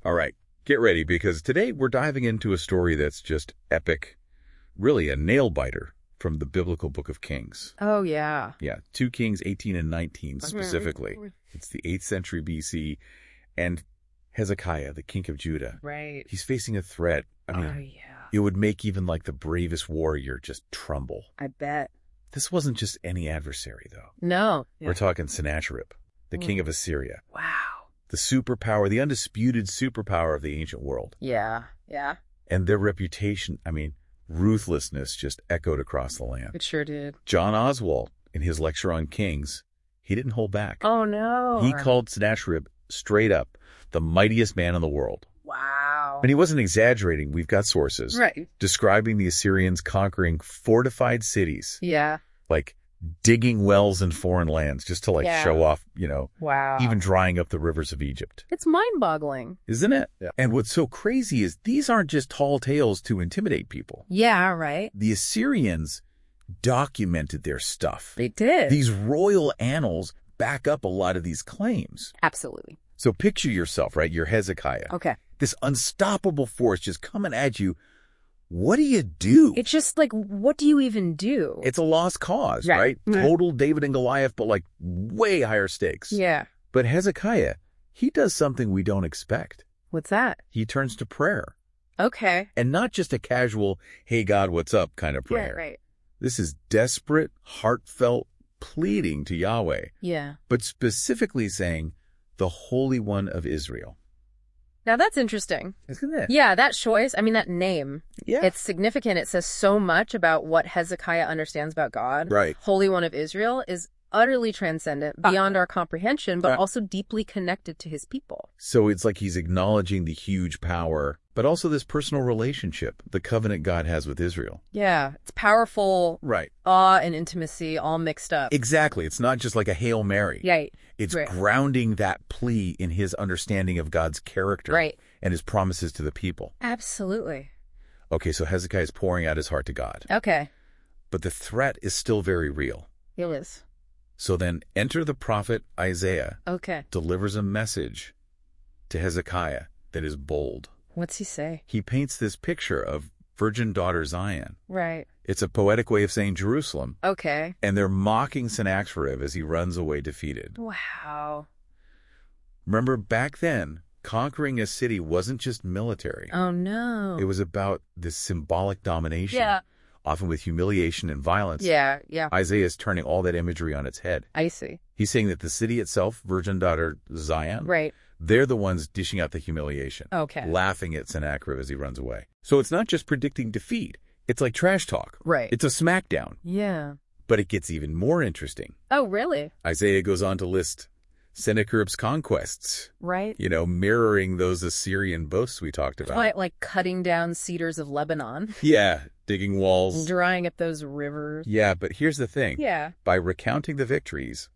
All right, get ready because today we're diving into a story that's just epic, really a nail-biter from the biblical book of Kings. Oh, yeah. Yeah, 2 Kings 18 and 19 specifically. It's the 8th century BC, and Hezekiah, the king of Judah. Right. He's facing a threat. I mean, Oh, yeah. it would make even like the bravest warrior just tremble. I bet. This wasn't just any adversary, though. No. We're talking Sennacherib, the king of Assyria. Wow. The superpower, the undisputed superpower of the ancient world. Yeah. Yeah. And their reputation, I mean, ruthlessness just echoed across the land. It sure did. John Oswald, in his lecture on Kings, he didn't hold back. Oh, no. He called Sennacherib straight up the mightiest man in the world. Wow. And he wasn't exaggerating. We've got sources Right. describing the Assyrians conquering fortified cities, Yeah. like digging wells in foreign lands just to Yeah. show off, Wow. even drying up the rivers of Egypt. It's mind-boggling. Isn't it? Yeah. And what's so crazy is these aren't just tall tales to intimidate people. Yeah, right. The Assyrians documented their stuff. They did. These royal annals back up a lot of these claims. Absolutely. So picture yourself, right? You're Hezekiah. Okay. This unstoppable force just coming at you. What do you do? It's just like, what do you even do? It's a lost cause, Right. right? Mhm. Total David and Goliath, but like way higher stakes. Yeah. But Hezekiah, he does something we don't expect. What's that? He turns to prayer. Okay. And not just a casual, hey, God, what's up kind of prayer. Yeah, right. This is desperate, heartfelt pleading to Yahweh, Yeah. but specifically saying, the Holy One of Israel. Now that's interesting. Isn't it? Yeah, that choice, I mean, that name, Yeah. it's significant. It says so much about what Hezekiah understands about God. Right. Holy One of Israel is utterly transcendent, beyond our comprehension, but also deeply connected to his people. So it's like he's acknowledging the huge power, but also this personal relationship, the covenant God has with Israel. Yeah, it's powerful, Right. awe and intimacy all mixed up. Exactly. It's not just like a Hail Mary. Right. It's Right. grounding that plea in his understanding of God's character. Right. And his promises to the people. Absolutely. Okay, so Hezekiah is pouring out his heart to God. Okay. But the threat is still very real. It is. So then enter the prophet Isaiah, Okay. delivers a message to Hezekiah that is bold. What's he say? He paints this picture of virgin daughter Zion. Right. It's a poetic way of saying Jerusalem. Okay. And they're mocking Sennacherib as he runs away defeated. Wow. Remember, back then, conquering a city wasn't just military. Oh, no. It was about this symbolic domination, Yeah. often with humiliation and violence. Yeah, yeah. Isaiah is turning all that imagery on its head. I see. He's saying that the city itself, virgin daughter Zion, Right. they're the ones dishing out the humiliation, Okay. laughing at Sennacherib as he runs away. So it's not just predicting defeat. It's like trash talk. Right. It's a smackdown. Yeah. But it gets even more interesting. Oh, really? Isaiah goes on to list Sennacherib's conquests, Right. mirroring those Assyrian boasts we talked about. Like cutting down cedars of Lebanon, Yeah, digging walls. drying up those rivers. Yeah, but here's the thing. Yeah. By recounting the victories,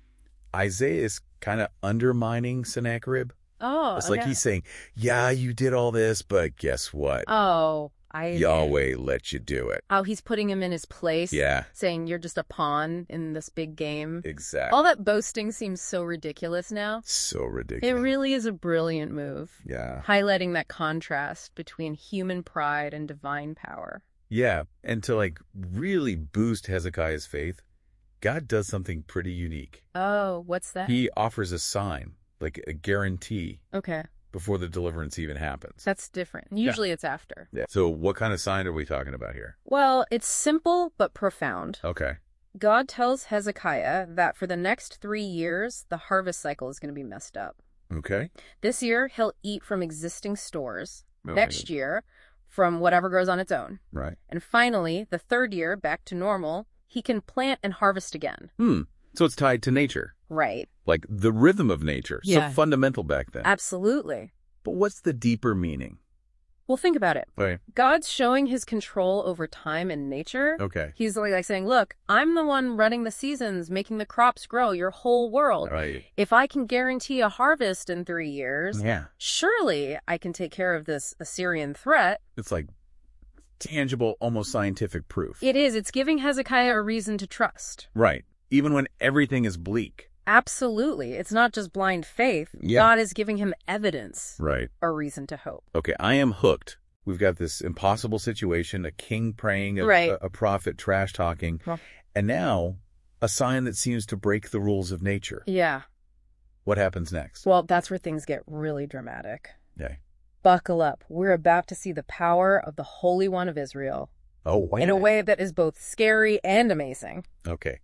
Isaiah is kind of undermining Sennacherib. Oh, It's like he's saying, yeah, you did all this, but guess what? Oh, Yahweh let you do it. Oh, he's putting him in his place. Yeah. Saying you're just a pawn in this big game. Exactly. All that boasting seems so ridiculous now. So It ridiculous. really is a brilliant move. Yeah. Highlighting that contrast between human pride and divine power. Yeah. And to really boost Hezekiah's faith, God does something pretty unique. Oh, what's that? He offers a sign, like a guarantee, Okay. before the deliverance even happens. That's different. Usually it's after. Yeah. So what kind of sign are we talking about here? Well, it's simple but profound. Okay. God tells Hezekiah that for the next 3 years, the harvest cycle is going to be messed up. Okay. This year, he'll eat from existing stores. Okay. Next year, from whatever grows on its own. Right. And finally, the third year, back to normal, he can plant and harvest again. So it's tied to nature, Right. like the rhythm of nature. Yeah. So fundamental back then. Absolutely. But what's the deeper meaning? Well, think about it. Right. God's showing his control over time and nature. Okay. He's like saying, look, I'm the one running the seasons, making the crops grow, your whole world. Right. If I can guarantee a harvest in 3 years, Yeah. surely I can take care of this Assyrian threat. It's like tangible, almost scientific proof. It is. It's giving Hezekiah a reason to trust. Right. Even when everything is bleak. Absolutely. It's not just blind faith. Yeah. God is giving him evidence, Right. a reason to hope. Okay, I am hooked. We've got this impossible situation, a king praying, Right. a prophet trash talking, Well- and now a sign that seems to break the rules of nature. Yeah. What happens next? Well, that's where things get really dramatic. Okay. Buckle up. We're about to see the power of the Holy One of Israel Oh, wait. in a way that is both scary and amazing. Okay.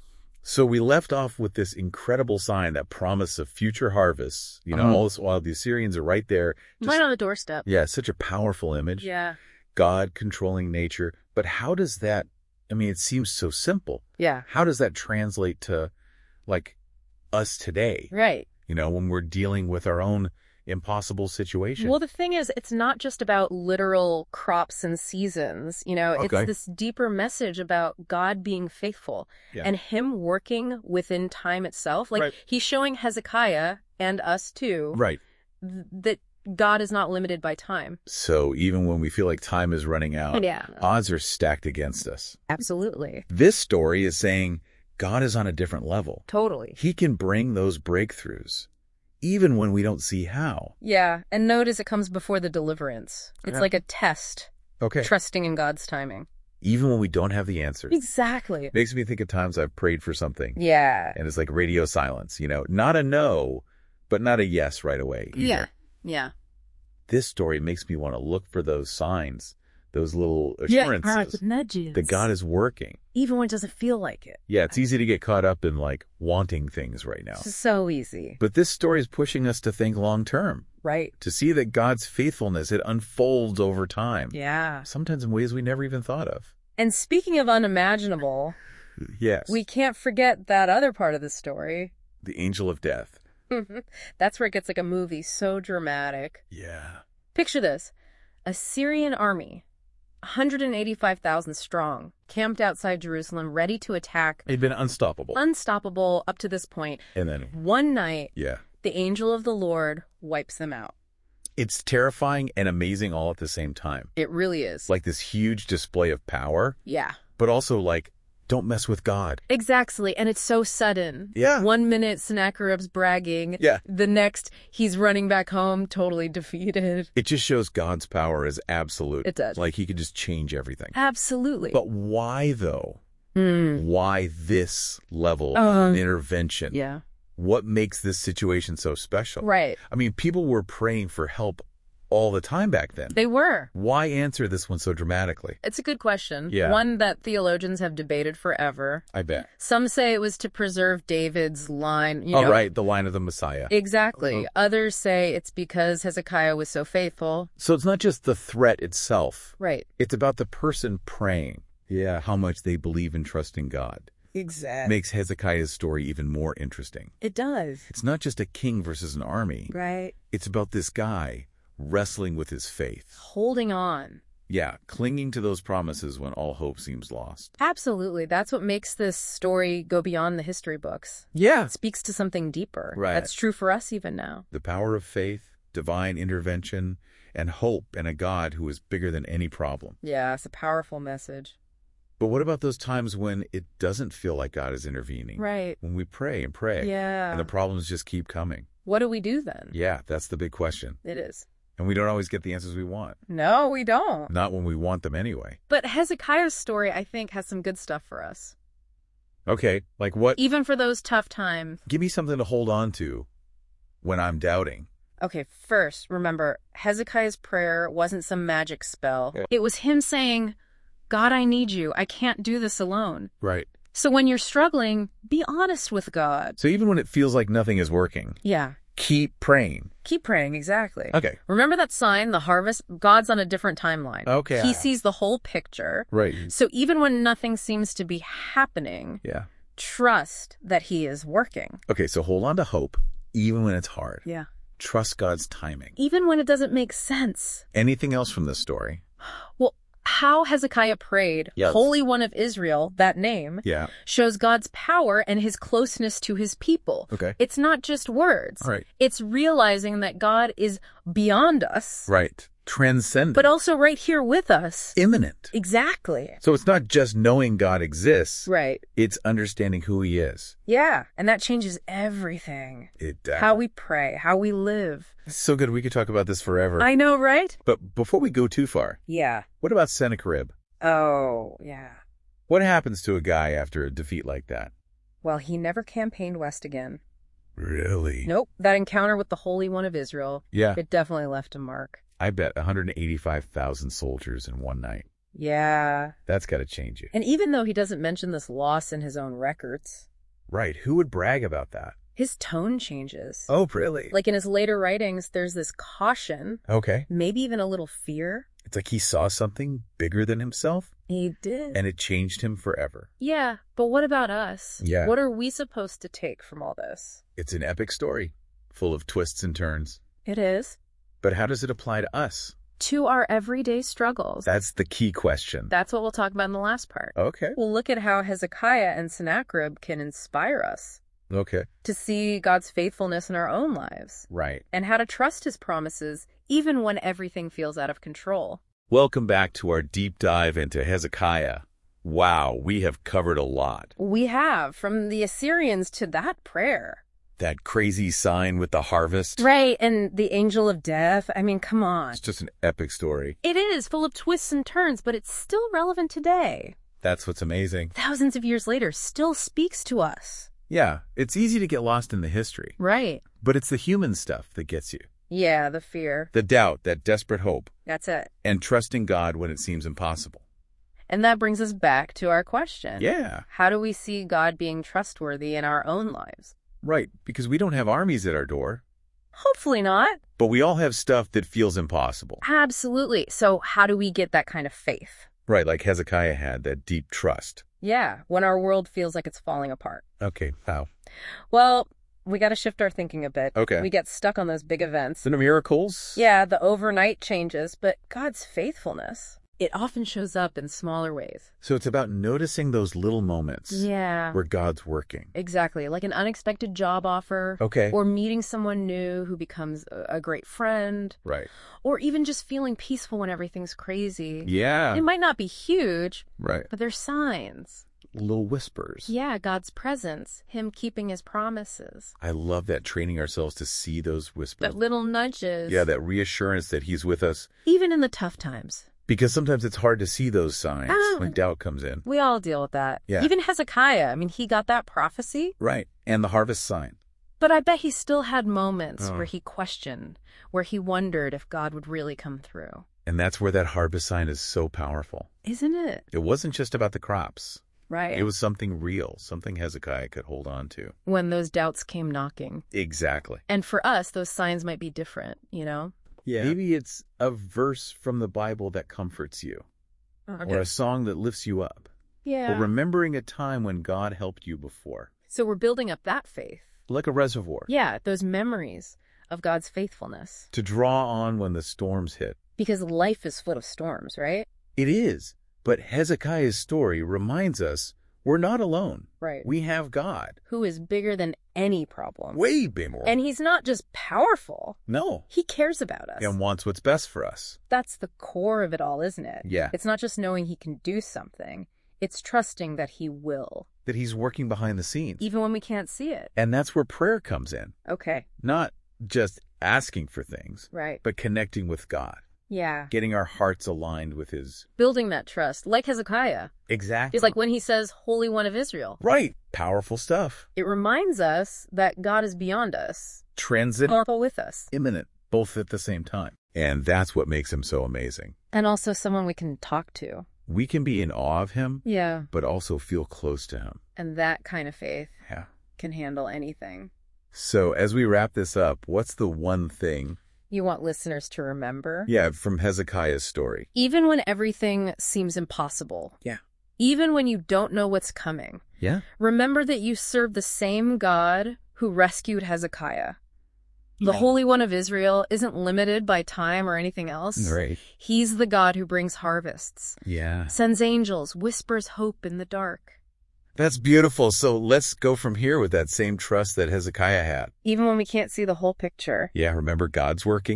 So we left off with this incredible sign, that promise of future harvests. You know, all this while the Assyrians are right there. Just- Right on the doorstep. yeah, such a powerful image. Yeah. God controlling nature. But how does that, I mean, it seems so simple. Yeah. How does that translate to, like, us today? Right. You know, when we're dealing with our own impossible situation. Well, the thing is, it's not just about literal crops and seasons. You know, Okay. it's this deeper message about God being faithful Yeah. and him working within time itself. Like, Right. he's showing Hezekiah and us too Right. that God is not limited by time. So even when we feel like time is running out, Yeah. odds are stacked against us. Absolutely. This story is saying God is on a different level. Totally. He can bring those breakthroughs, even when we don't see how. Yeah. And notice it comes before the deliverance. It's Yeah. like a test, Okay. trusting in God's timing. Even when we don't have the answers. Exactly. Makes me think of times I've prayed for something. Yeah. And it's like radio silence, you know, not a no, but not a yes right away either. Yeah. Yeah. This story makes me want to look for those signs, those little assurances nudges. that God is working. Even when it doesn't feel like it. Yeah, it's easy to get caught up in like wanting things right now. It's so easy. But this story is pushing us to think long term, Right. to see that God's faithfulness, it unfolds over time. Yeah. Sometimes in ways we never even thought of. And speaking of unimaginable, Yes. we can't forget that other part of the story. The angel of death. That's where it gets like a movie, so dramatic. Yeah. Picture this. A Syrian army, 185,000 strong, camped outside Jerusalem, ready to attack. It'd been unstoppable. Unstoppable up to this point. And then, One night, yeah. the angel of the Lord wipes them out. It's terrifying and amazing all at the same time. It really is. Like this huge display of power, Yeah. but also like, don't mess with God. Exactly. And it's so sudden. Yeah. 1 minute, Sennacherib's bragging. Yeah. The next, he's running back home, totally defeated. It just shows God's power is absolute. It does. Like he could just change everything. Absolutely. But why though? Hmm. Why this level of intervention? Yeah. What makes this situation so special? Right. I mean, people were praying for help all the time back then. They were. Why answer this one so dramatically? It's a good question. Yeah. One that theologians have debated forever. I bet. Some say it was to preserve David's line. You Oh, know. right. The line of the Messiah. Exactly. Others say it's because Hezekiah was so faithful. So it's not just the threat itself. Right. It's about the person praying. Yeah. How much they believe and trust in God. Exactly. Makes Hezekiah's story even more interesting. It does. It's not just a king versus an army. Right. It's about this guy wrestling with his faith. Holding on. Yeah, clinging to those promises when all hope seems lost. Absolutely. That's what makes this story go beyond the history books. Yeah. It speaks to something deeper. Right. That's true for us even now. The power of faith, divine intervention, and hope in a God who is bigger than any problem. Yeah, it's a powerful message. But what about those times when it doesn't feel like God is intervening? Right. When we pray and pray. Yeah. And the problems just keep coming. What do we do then? Yeah, that's the big question. It is. And we don't always get the answers we want. No, we don't. Not when we want them anyway. But Hezekiah's story, I think, has some good stuff for us. Okay, like what? Even for those tough times. Give me something to hold on to when I'm doubting. Okay, first, remember, Hezekiah's prayer wasn't some magic spell. Yeah. It was him saying, God, I need you. I can't do this alone. Right. So when you're struggling, be honest with God. So even when it feels like nothing is working, Yeah. keep praying. Keep praying, exactly. Okay. Remember that sign, the harvest? God's on a different timeline. Okay. He sees the whole picture. Right. So even when nothing seems to be happening, Yeah. trust that he is working. Okay, so hold on to hope even when it's hard. Yeah. Trust God's timing. Even when it doesn't make sense. Anything else from this story? Well, how Hezekiah prayed, Yes. Holy One of Israel, that name, Yeah. shows God's power and his closeness to his people. Okay. It's not just words. All right. It's realizing that God is beyond us. Right. Transcendent. But also right here with us. Imminent. Exactly. So it's not just knowing God exists. Right. It's understanding who he is. Yeah. And that changes everything. It does. How we pray, how we live. It's so good. We could talk about this forever. I know, right? But before we go too far, Yeah. what about Sennacherib? Oh, yeah. What happens to a guy after a defeat like that? Well, he never campaigned west again. Really? Nope. That encounter with the Holy One of Israel, Yeah. it definitely left a mark. I bet 185,000 soldiers in one night. Yeah. That's got to change you. And even though he doesn't mention this loss in his own records, Right. Who would brag about that? his tone changes. Oh, really? Like in his later writings, there's this caution, Okay. maybe even a little fear. It's like he saw something bigger than himself, He did. and it changed him forever. Yeah, but what about us? Yeah. What are we supposed to take from all this? It's an epic story, full of twists and turns. It is. But how does it apply to us? To our everyday struggles. That's the key question. That's what we'll talk about in the last part. Okay. We'll look at how Hezekiah and Sennacherib can inspire us Okay. to see God's faithfulness in our own lives Right. and how to trust his promises even when everything feels out of control. Welcome back to our deep dive into Hezekiah. Wow, we have covered a lot. We have, from the Assyrians to that prayer. That crazy sign with the harvest. Right, and the angel of death. I mean, come on. It's just an epic story. It is full of twists and turns, but it's still relevant today. That's what's amazing. Thousands of years later, still speaks to us. Yeah, it's easy to get lost in the history, Right. but it's the human stuff that gets you. Yeah, the fear. The doubt, that desperate hope, That's it. and trusting God when it seems impossible. And that brings us back to our question. Yeah, How do we see God being trustworthy in our own lives? right, because we don't have armies at our door, Hopefully not. but we all have stuff that feels impossible. Absolutely. So how do we get that kind of faith? Right, like Hezekiah had, that deep trust. Yeah, when our world feels like it's falling apart. Okay, how? Well, we got to shift our thinking a bit. Okay. We get stuck on those big events. The miracles? Yeah, the overnight changes, but God's faithfulness, it often shows up in smaller ways. So it's about noticing those little moments Yeah. where God's working. Exactly. Like an unexpected job offer. Okay. Or meeting someone new who becomes a great friend. Right. Or even just feeling peaceful when everything's crazy. Yeah. It might not be huge, Right. but they're signs. Little whispers. Yeah, God's presence, him keeping his promises. I love that, training ourselves to see those whispers. That little nudges. Yeah, that reassurance that he's with us. Even in the tough times. Because sometimes it's hard to see those signs Ah. when doubt comes in. We all deal with that. Yeah. Even Hezekiah, I mean, he got that prophecy, Right. And the harvest sign. but I bet he still had moments Oh. where he questioned, where he wondered if God would really come through. And that's where that harvest sign is so powerful. Isn't it? It wasn't just about the crops. Right. It was something real, something Hezekiah could hold on to. When those doubts came knocking. Exactly. And for us, those signs might be different, you know? Yeah. Maybe it's a verse from the Bible that comforts you, or a song that lifts you up, Yeah. or remembering a time when God helped you before, So we're building up that faith. like a reservoir, Yeah, those memories of God's faithfulness. to draw on when the storms hit. Because life is full of storms, right? It is, but Hezekiah's story reminds us we're not alone. Right. We have God. Who is bigger than any problem. Way bigger. And he's not just powerful. No. He cares about us. And wants what's best for us. That's the core of it all, isn't it? Yeah. It's not just knowing he can do something. It's trusting that he will, That he's working behind the scenes. even when we can't see it. And that's where prayer comes in. Okay. Not just asking for things, Right. but connecting with God. Yeah. Getting our hearts aligned with his... Building that trust, like Hezekiah. Exactly. It's like when he says, Holy One of Israel. Right. Powerful stuff. It reminds us that God is beyond us. Transcendent. Powerful with us. Imminent. Both at the same time. And that's what makes him so amazing. And also someone we can talk to. We can be in awe of him, Yeah. but also feel close to him. And that kind of faith Yeah. can handle anything. So as we wrap this up, what's the one thing, You want listeners to remember? from Hezekiah's story? Even when everything seems impossible. Yeah. Even when you don't know what's coming. Yeah. Remember that you serve the same God who rescued Hezekiah. The Yeah. Holy One of Israel isn't limited by time or anything else. Right. He's the God who brings harvests, Yeah. sends angels, whispers hope in the dark. That's beautiful. So let's go from here with that same trust that Hezekiah had. Even when we can't see the whole picture. Yeah, remember God's working?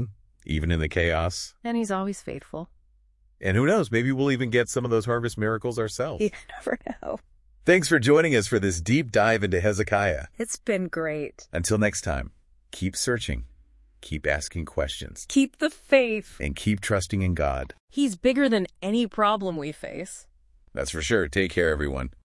even in the chaos. And he's always faithful. And who knows, maybe we'll even get some of those harvest miracles ourselves. You never know. Thanks for joining us for this deep dive into Hezekiah. It's been great. Until next time, keep searching, keep asking questions, Keep the faith. and keep trusting in God. He's bigger than any problem we face. That's for sure. Take care, everyone.